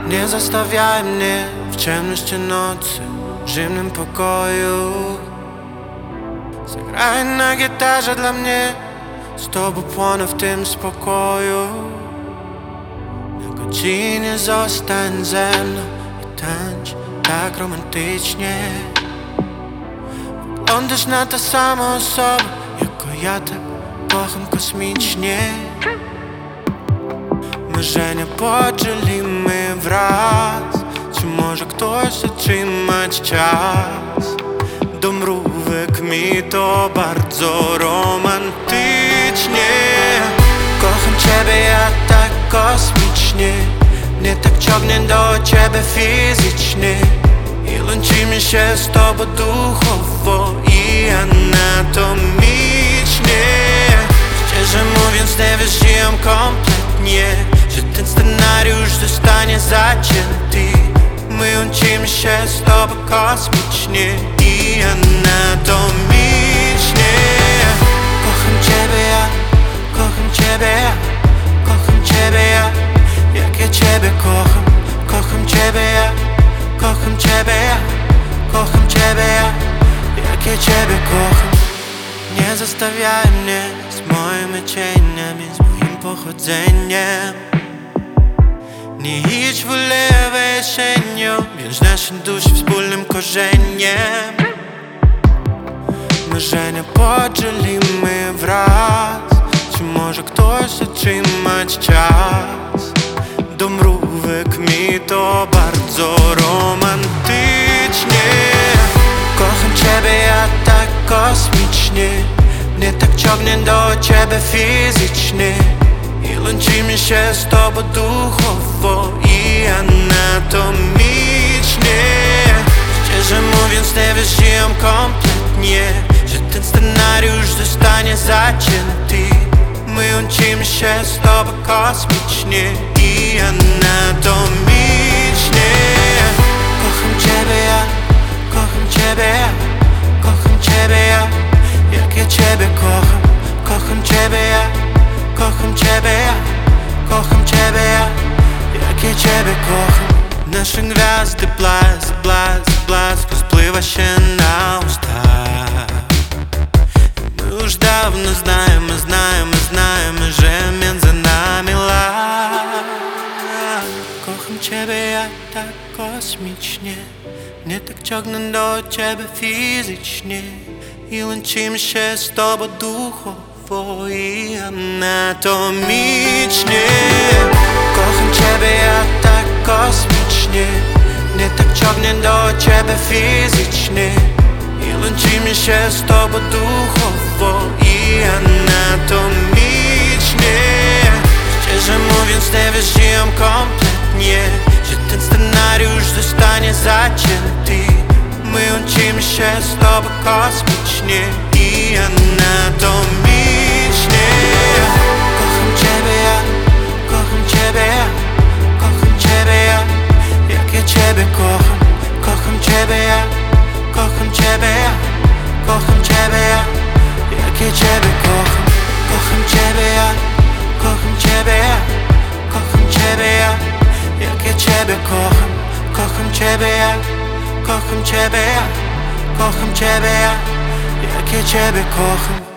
Nie zostawiaj mnie w ciemności nocy, w zimnym pokoju. Zagraj na gitarze dla mnie, z tobą płonę w tym spokoju. Na godzinie zostań ze mną i tańcz tak romantycznie. Wyglądasz na tę samą osobę, jako ja tak kocham kosmicznie. Marzenia podzielimy wraz, czy może ktoś zatrzymać czas? Do mrówek mi to bardzo romantycznie. Kocham ciebie ja tak kosmicznie, mnie tak ciągnie do ciebie fizycznie. I łączymy się z tobą duchowo i anatomicznie. Szczerze mówiąc nie wierzyłem kompletnie, że ten scenariusz zostanie zacięty. My łączymy się z tobą kosmicznie i anatomicznie. Kocham ciebie ja, kocham ciebie ja, kocham ciebie ja, jak ja ciebie kocham. Kocham ciebie ja, kocham ciebie ja, kocham ciebie ja, jak ja ciebie kocham. Nie zostawiaj mnie z moimi cieniami, z moim pochodzeniem. Nie idź w lewe jesienią, wiąż nasze dusze wspólnym korzeniem. Marzenia podzielimy wraz, czy może ktoś zatrzymać czas? Do mrówek mi to bardzo romantycznie. Kocham ciebie ja tak kosmicznie, mnie tak ciągnie do ciebie fizycznie. I łączymy się z tobą duchowo i anatomicznie. Szczerze mówiąc nie wierzyłem kompletnie, że ten scenariusz zostanie zacięty. My łączymy się z tobą kosmicznie i anatomicznie. Kocham ciebie ja, kocham ciebie ja, kocham ciebie ja, jak ja ciebie kocham. Kocham ciebie ja, kocham ciebie ja, kocham ciebie ja, jak ja ciebie kocham. Nasze gwiazdy blask, blask, blask rozpływa się na ustach. My już dawno znajemy, znajemy, znajemy, że między nami lat. Kocham ciebie ja tak kosmicznie, mnie tak ciągnę do ciebie fizycznie. I łączymy się z tobą duchowo i anatomicznie. Kocham ciebie ja tak kosmicznie, mnie tak ciągnie do ciebie fizycznie. I łączymy się z tobą duchowo i anatomicznie. Szczerze mówiąc nie wierzyłem kompletnie, że ten scenariusz zostanie zacięty. My łączymy się z tobą kosmicznie i anatomicznie. Kocham ciebie ja, kocham ciebie ja, kocham ciebie ja, jak ja ciebie kocham. Kocham ciebie ja, kocham ciebie ja, kocham ciebie ja, jak ja ciebie kocham. Kocham ciebie ja, kocham ciebie ja, kocham ciebie ja, jak ja ciebie kocham. Kocham ciebie ja, kocham ciebie ja, kocham ciebie ja, jak ja ciebie kocham.